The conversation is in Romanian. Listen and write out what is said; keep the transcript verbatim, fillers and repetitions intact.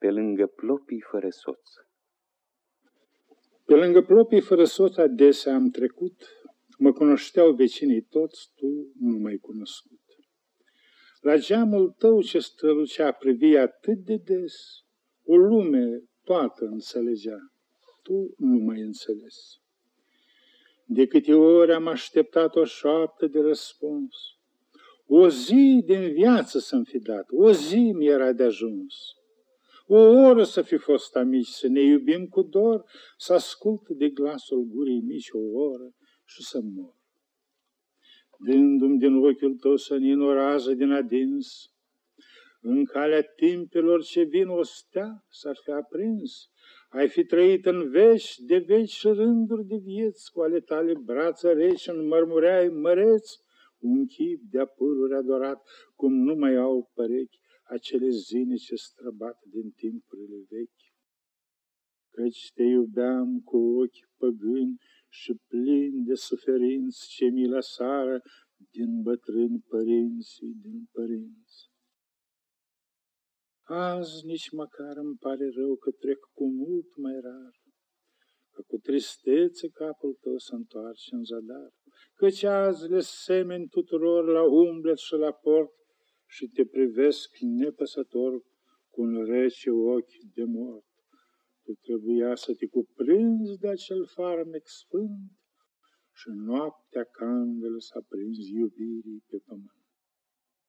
pe lângă plopii fără soț. Pe lângă plopii fără soț adesea am trecut, mă cunoșteau vecinii toți, tu nu m-ai cunoscut. La geamul tău ce strălucea privi atât de des, o lume toată înțelegea, tu nu m-ai înțeles. De câte ori am așteptat o șoaptă de răspuns, o zi din viață să-mi fi dat, o zi mi-era de ajuns. O oră să fi fost amici, să ne iubim cu dor, să ascult de glasul gurii mici o oră și să mor. Dându-mi din ochiul tău sănin o rază din adins, în calea timpilor ce vin o stea s-ar fi aprins, ai fi trăit în veci de veci și rânduri de vieți, cu ale tale brațe reci înmărmureai măreț, un chip de-a păruri adorat, cum nu mai au părechi acele zile ce străbat din timpurile vechi. Căci te iubeam cu ochi păgâni și plini de suferinți ce mi lăsară din bătrâni părinții din părinți. Azi nici măcar îmi pare rău că trec cu mult mai rar, că cu tristețe capul tău se întoarce în zadar, căci azi le semeni tuturor la umblet și la port și te privesc nepăsător cu un rece ochi de mort. Tu trebuia să te cuprinzi de acel farmec sfânt și noaptea candelă să aprinzi iubirii pe pământ.